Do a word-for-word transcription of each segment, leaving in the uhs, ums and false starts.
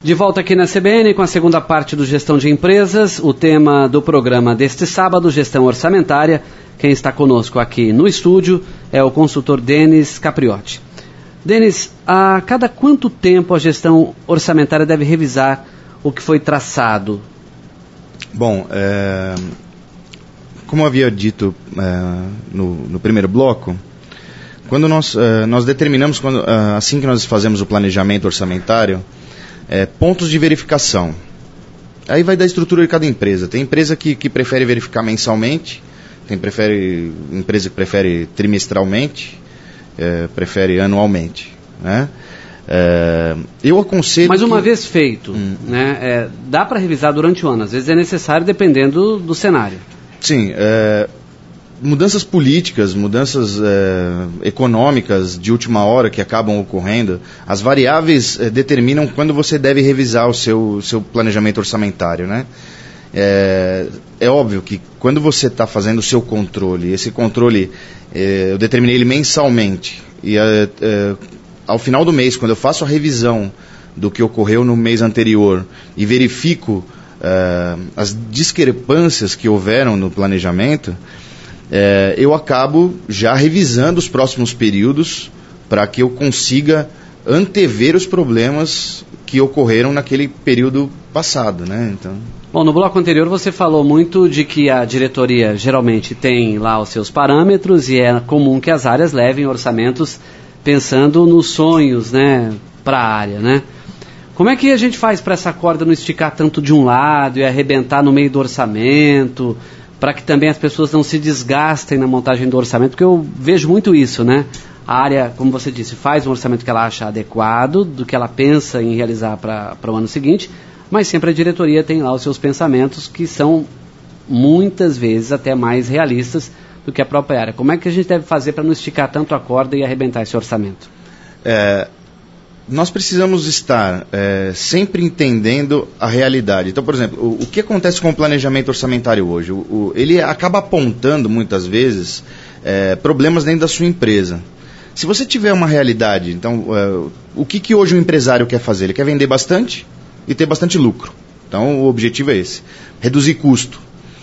De volta aqui na C B N com a segunda parte do Gestão de Empresas, o tema do programa deste sábado, Gestão Orçamentária. Quem está conosco aqui no estúdio é o consultor Denis Capriotti. Denis, a cada quanto tempo a gestão orçamentária deve revisar o que foi traçado? Bom, é, como havia dito é, no, no primeiro bloco, quando nós, é, nós determinamos, quando, é, assim que nós fazemos o planejamento orçamentário, É, pontos de verificação. Aí vai da estrutura de cada empresa. Tem empresa que, que prefere verificar mensalmente, tem prefere, empresa que prefere trimestralmente, é, prefere anualmente, né? É, eu aconselho. Mas uma que... vez feito, hum. né, é, dá para revisar durante o ano. Às vezes é necessário, dependendo do, do cenário. Sim. É, mudanças políticas, mudanças é, econômicas de última hora que acabam ocorrendo, as variáveis é, determinam quando você deve revisar o seu, seu planejamento orçamentário, né? É, é óbvio que quando você está fazendo o seu controle, esse controle é, eu determinei ele mensalmente, e é, é, ao final do mês, quando eu faço a revisão do que ocorreu no mês anterior e verifico é, as discrepâncias que houveram no planejamento, É, eu acabo já revisando os próximos períodos para que eu consiga antever os problemas que ocorreram naquele período passado, né? Então... Bom, no bloco anterior você falou muito de que a diretoria geralmente tem lá os seus parâmetros e é comum que as áreas levem orçamentos pensando nos sonhos, né, para a área, né? Como é que a gente faz para essa corda não esticar tanto de um lado e arrebentar no meio do orçamento, para que também as pessoas não se desgastem na montagem do orçamento? Porque eu vejo muito isso, né? A área, como você disse, faz um orçamento que ela acha adequado, do que ela pensa em realizar para o ano seguinte, mas sempre a diretoria tem lá os seus pensamentos, que são muitas vezes até mais realistas do que a própria área. Como é que a gente deve fazer para não esticar tanto a corda e arrebentar esse orçamento? É... Nós precisamos estar é, sempre entendendo a realidade. Então, por exemplo, o, o que acontece com o planejamento orçamentário hoje? O, o, ele acaba apontando, muitas vezes, é, problemas dentro da sua empresa. Se você tiver uma realidade, então, é, o que, que hoje o empresário quer fazer? Ele quer vender bastante e ter bastante lucro. Então, o objetivo é esse, reduzir custo.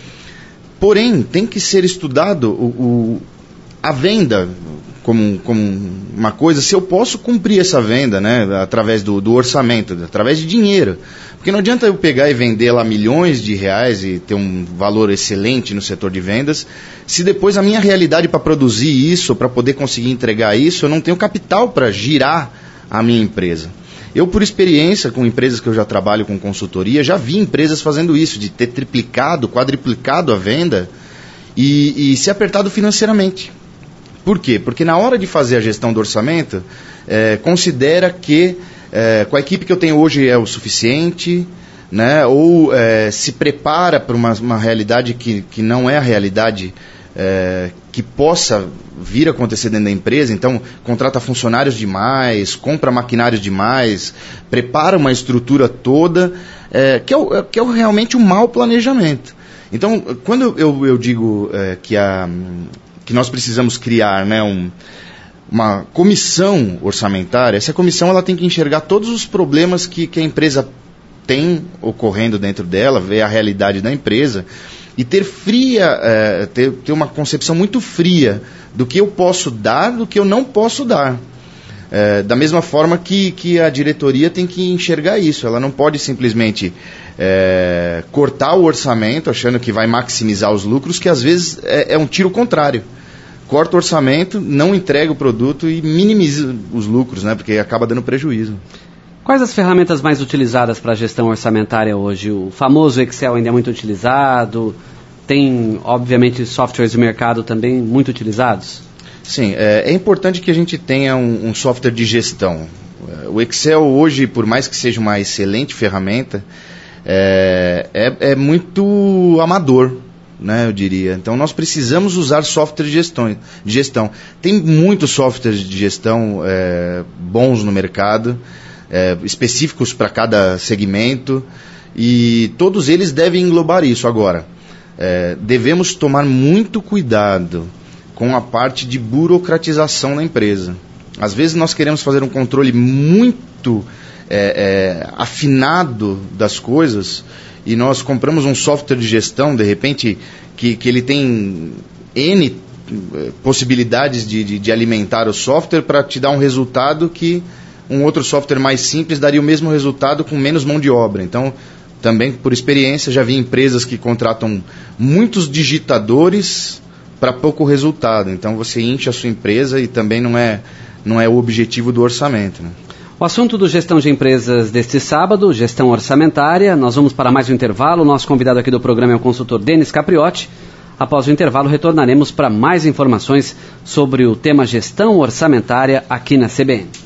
Porém, tem que ser estudado o, o, a venda como, como uma coisa, se eu posso cumprir essa venda, né, através do, do orçamento, através de dinheiro. Porque não adianta eu pegar e vender lá milhões de reais e ter um valor excelente no setor de vendas, se depois a minha realidade para produzir isso, para poder conseguir entregar isso, eu não tenho capital para girar a minha empresa. Eu, por experiência com empresas que eu já trabalho com consultoria, já vi empresas fazendo isso, de ter triplicado, quadriplicado a venda e, e se apertado financeiramente. Por quê? Porque na hora de fazer a gestão do orçamento, é, considera que é, com a equipe que eu tenho hoje é o suficiente, né? Ou é, se prepara para uma, uma realidade que, que não é a realidade é, que possa vir a acontecer dentro da empresa. Então, contrata funcionários demais, compra maquinários demais, prepara uma estrutura toda, é, que, é o, que é realmente um mau planejamento. Então, quando eu, eu digo é, que a... que nós precisamos criar, né, um, uma comissão orçamentária, essa comissão ela tem que enxergar todos os problemas que, que a empresa tem ocorrendo dentro dela, ver a realidade da empresa e ter fria, é, ter, ter uma concepção muito fria do que eu posso dar, do que eu não posso dar. É, da mesma forma que, que a diretoria tem que enxergar isso, ela não pode simplesmente é, cortar o orçamento achando que vai maximizar os lucros, que às vezes é, é um tiro contrário. Corta o orçamento, não entrega o produto e minimiza os lucros, né, porque acaba dando prejuízo. Quais as ferramentas mais utilizadas para a gestão orçamentária hoje? O famoso Excel ainda é muito utilizado? Tem, obviamente, softwares de mercado também muito utilizados? Sim, é, é importante que a gente tenha um, um software de gestão. O Excel hoje, por mais que seja uma excelente ferramenta, é, é, é muito amador, né, eu diria. Então nós precisamos usar software de gestão. De gestão. Tem muitos softwares de gestão é, bons no mercado, é, específicos para cada segmento, e todos eles devem englobar isso. Agora, é, devemos tomar muito cuidado com a parte de burocratização da empresa. Às vezes nós queremos fazer um controle muito é, é, afinado das coisas, e nós compramos um software de gestão, de repente, que, que ele tem N possibilidades de, de, de alimentar o software para te dar um resultado que um outro software mais simples daria o mesmo resultado com menos mão de obra. Então, também por experiência, já vi empresas que contratam muitos digitadores para pouco resultado. Então, você enche a sua empresa e também não é, não é o objetivo do orçamento, né? O assunto do Gestão de Empresas deste sábado, gestão orçamentária. Nós vamos para mais um intervalo. O nosso convidado aqui do programa é o consultor Denis Capriotti. Após o intervalo, retornaremos para mais informações sobre o tema gestão orçamentária aqui na C B N.